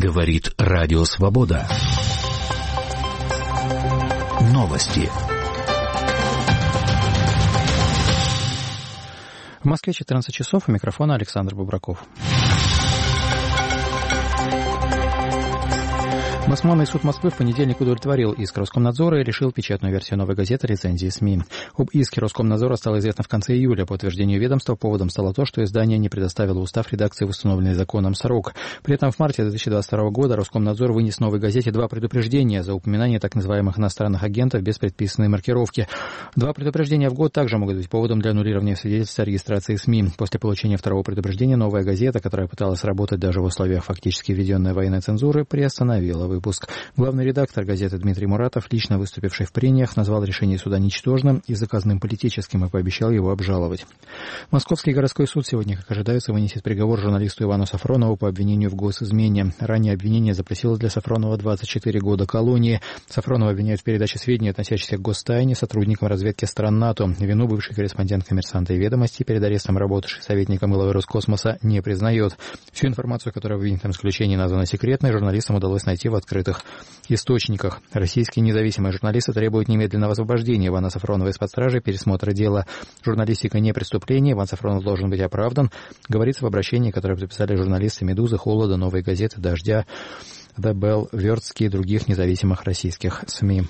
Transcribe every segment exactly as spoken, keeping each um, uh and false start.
Говорит Радио Свобода. Новости. В Москве четырнадцать часов, у микрофона Александр Бубраков. Басманный суд Москвы в понедельник удовлетворил иск Роскомнадзора и решил печатную версию «Новой газеты» лицензии СМИ. Об иске Роскомнадзора стало известно в конце июля. По утверждению ведомства, поводом стало то, что издание не предоставило устав редакции в установленный законом срок. При этом в марте две тысячи двадцать второго года Роскомнадзор вынес «Новой газете» два предупреждения за упоминание так называемых иностранных агентов без предписанной маркировки. Два предупреждения в год также могут быть поводом для аннулирования свидетельства о регистрации СМИ. После получения второго предупреждения «Новая газета», которая пыталась работать даже в условиях фактически введенной военной цензуры, приостановила выпуск. Главный редактор газеты Дмитрий Муратов, лично выступивший в прениях, назвал решение суда ничтожным и заказным политическим и пообещал его обжаловать. Московский городской суд сегодня, как ожидается, вынесет приговор журналисту Ивану Сафронову по обвинению в госизмене. Ранее обвинение запросило для Сафронова двадцать четыре года колонии. Сафронова обвиняют в передаче сведений, относящихся к гостайне, сотрудникам разведки стран НАТО. Вину бывший корреспондент «Коммерсанта» и «Ведомости», перед арестом работавший советником главы Роскосмоса, не признает. Всю информацию, которая в обвинительном заключении названа секретной, журналистам удалось найти в открытых источниках. Российские независимые журналисты требуют немедленного освобождения Ивана Сафронова из-под стражи, пересмотра дела. Журналистика не преступление, Иван Сафронов должен быть оправдан, говорится в обращении, которое подписали журналисты «Медузы», «Холода», «Новой газеты», «Дождя», «The Bell», «Вертский» и других независимых российских СМИ.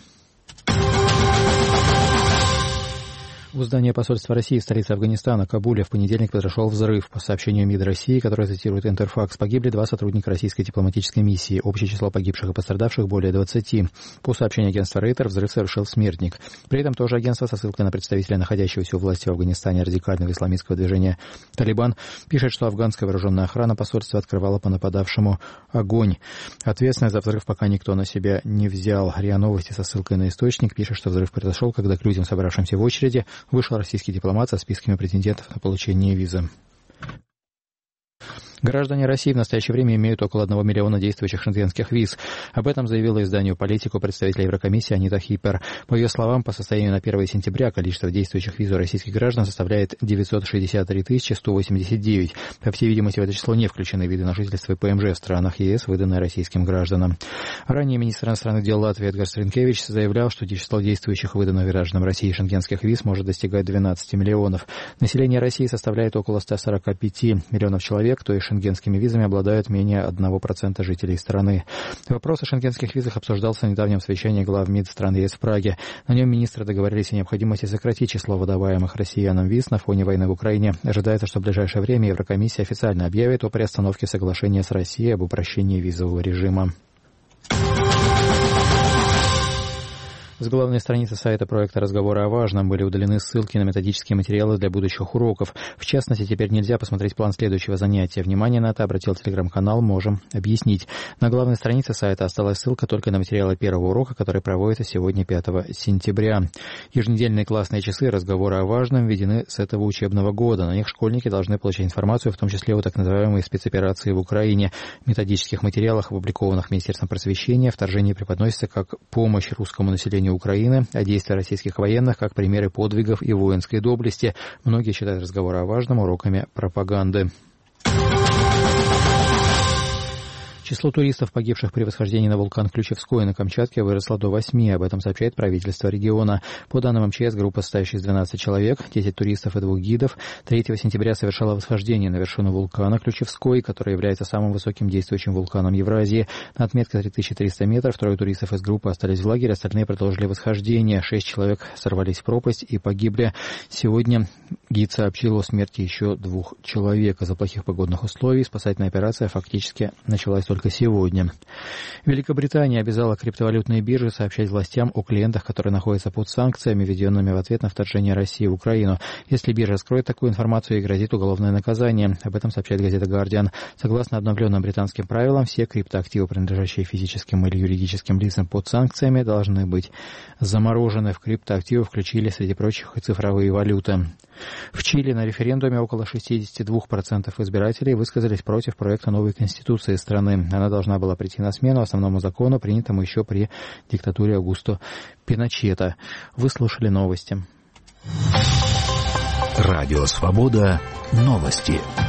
У здания посольства России в столице Афганистана, Кабуле, в понедельник произошел взрыв. По сообщению МИД России, которое цитирует Интерфакс, погибли два сотрудника российской дипломатической миссии. Общее число погибших и пострадавших более двадцати. По сообщению агентства Рейтер, взрыв совершил смертник. При этом тоже агентство со ссылкой на представителя находящегося у власти в Афганистане радикального исламистского движения «Талибан» пишет, что афганская вооруженная охрана посольства открывала по нападавшему огонь. Ответственность за взрыв пока никто на себя не взял. РИА Новости со ссылкой на источник пишет, что взрыв произошел, когда к людям, собравшимся в очереди, вышел российский дипломат со списками претендентов на получение визы. Граждане России в настоящее время имеют около одного миллиона действующих шенгенских виз. Об этом заявила изданию «Политику» представитель Еврокомиссии Анита Хиппер. По ее словам, по состоянию на первое сентября количество действующих виз у российских граждан составляет девятьсот шестьдесят три тысячи сто восемьдесят девять. По всей видимости, в это число не включены виды на жительство и ПМЖ в странах ЕС, выданные российским гражданам. Ранее министр иностранных дел Латвии Эдгарс Ринкевич заявлял, что число действующих выданных гражданам России шенгенских виз может достигать двенадцати миллионов. Население России составляет около ста сорока пяти миллионов человек, то есть шенгенскими визами обладают менее одного процента жителей страны. Вопрос о шенгенских визах обсуждался на недавнем совещании глав МИД стран ЕС в Праге. На нем министры договорились о необходимости сократить число выдаваемых россиянам виз на фоне войны в Украине. Ожидается, что в ближайшее время Еврокомиссия официально объявит о приостановке соглашения с Россией об упрощении визового режима. С главной страницы сайта проекта «Разговоры о важном» были удалены ссылки на методические материалы для будущих уроков. В частности, теперь нельзя посмотреть план следующего занятия. Внимание на это обратил телеграм-канал «Можем объяснить». На главной странице сайта осталась ссылка только на материалы первого урока, который проводится сегодня, пятого сентября. Еженедельные классные часы «Разговоры о важном» введены с этого учебного года. На них школьники должны получать информацию, в том числе о так называемой спецоперации в Украине. В методических материалах, опубликованных Министерством просвещения, вторжение преподносится как помощь русскому населению Украины, а действия российских военных как примеры подвигов и воинской доблести. Многие считают разговоры о важном уроками пропаганды. Число туристов, погибших при восхождении на вулкан Ключевской на Камчатке, выросло до восьми. Об этом сообщает правительство региона. По данным МЧС, группа, состоящая из двенадцати человек, десяти туристов и двух гидов, третьего сентября совершала восхождение на вершину вулкана Ключевской, который является самым высоким действующим вулканом Евразии. На отметке три тысячи триста метров трое туристов из группы остались в лагере, остальные продолжили восхождение. Шесть человек сорвались в пропасть и погибли. Сегодня гид сообщил о смерти еще двух человек. Из-за плохих погодных условий спасательная операция фактически началась только сегодня. Великобритания обязала криптовалютные биржи сообщать властям о клиентах, которые находятся под санкциями, введенными в ответ на вторжение России в Украину. Если биржа скроет такую информацию, ей грозит уголовное наказание. Об этом сообщает газета «Гардиан». Согласно обновленным британским правилам, все криптоактивы, принадлежащие физическим или юридическим лицам под санкциями, должны быть заморожены. В криптоактивы включили, среди прочих, и цифровые валюты. В Чили на референдуме около шестьдесят два процента избирателей высказались против проекта новой конституции страны. Она должна была прийти на смену основному закону, принятому еще при диктатуре Аугусто Пиночета. Вы слушали новости. Радио «Свобода». Новости.